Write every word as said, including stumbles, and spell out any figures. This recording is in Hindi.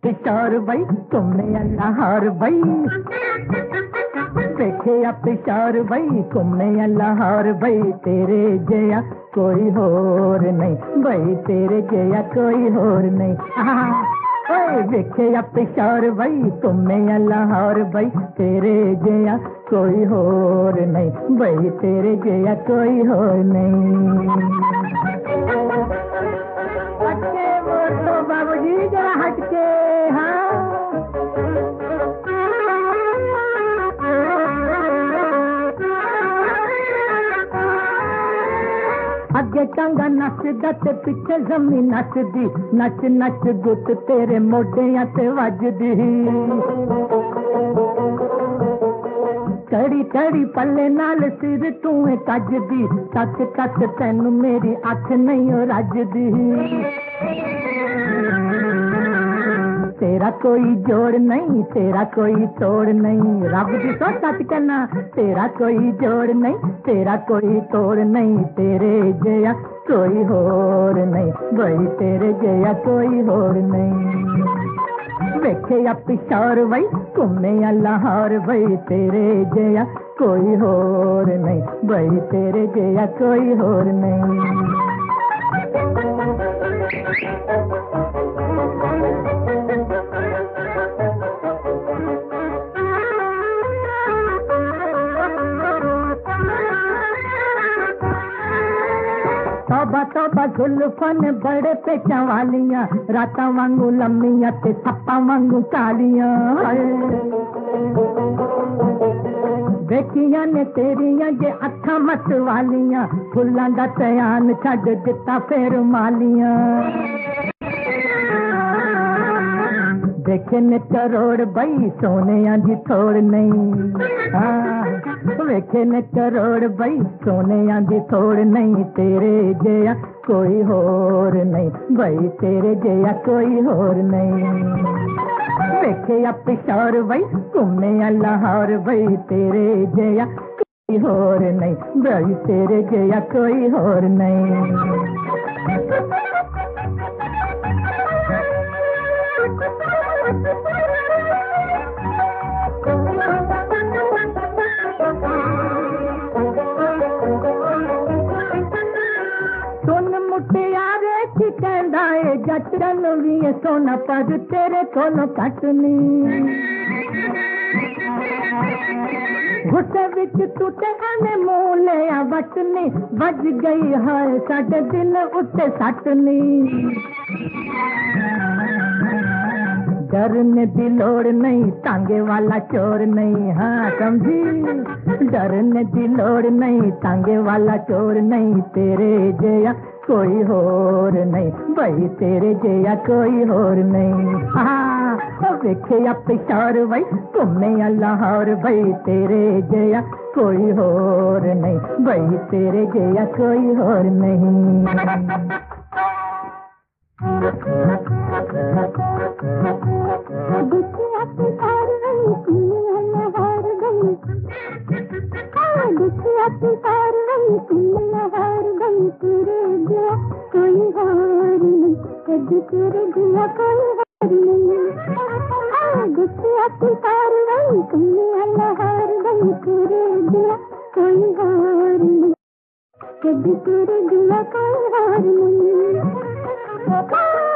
पिशार भाई तुमने अल्लाह हार भाई देखे या पिशार भाई तुमने अल्लाह हार भाई तेरे जया कोई होर नहीं भाई तेरे जया कोई होर नहीं ओए देखे या पिशार भाई तुमने अल्लाह हार भाई तेरे जया कोई होर नहीं भाई तेरे जया कोई होर नहीं। हटके बोलो बाबूजी जरा हटके अगे टांगा नचदा ते पिछे जमीन नचदी नच नच गुट तेरे मोढियां ते वजदी कड़ी कड़ी पल्ले नाल सिर तू कजदी सच सच तैनू मेरी अख नहीं रजदी तेरा कोई जोड़ नहीं तेरा कोई तोड़ नहीं रब दी सो सच कहना तेरा कोई जोड़ नहीं तेरा कोई तोड़ नहीं तेरे जया कोई होर नहीं भाई तेरे जया कोई होर नहीं। वेखे या पिशार भाई तुमने अल्लाह हार भाई तेरे जया कोई होर नहीं भाई तेरे जया कोई होर नहीं। तौबा तौबा जुल्फन बड़े पेचा वालियां रातां वांगू लम्मियां ते थप्पा वांगू कालियां देखियां ने तेरियां जे अखां मत वालियां फुल्लां दा तयान छड्ड दित्ता फेर मालियां देखे ने करोड़ बई सोनिया दी थोड़ नहीं वेखे ने करोड़ बई सोनिया दी थोड़ नहीं तेरे जया कोई होर नहीं भाई तेरे जया कोई होर नहीं। वेखे या पिशार बई तुमने अल्लाह हार बई तेरे जया कोई होर नहीं भाई तेरे जया कोई होर नहीं। जचन भी सोना पर तेरे कोलों कटनी गुस्से विच तू ते आने मुंह लिया वटनी बज गई है साडे दिल उत्ते सटनी डरने की लोड़ नहीं टांगे वाला चोर नहीं हाँ समझी डरने की लोड़ नहीं टांगे वाला चोर नहीं तेरे जया कोई होर नहीं भाई तेरे जया कोई होर नहीं। हाँ वेखे या पिशार भाई तुमने अल्लाह हार भाई तेरे जया कोई होर नहीं भाई तेरे जया कोई होर नहीं। कोई हार नहीं कभी तेरे दिया कोई हार नहीं गुस्से की कार्रवाई तुमने अल्लाह हार गई तेरे दिया कोई हार नहीं कभी तेरे दिया कोई हार नहीं।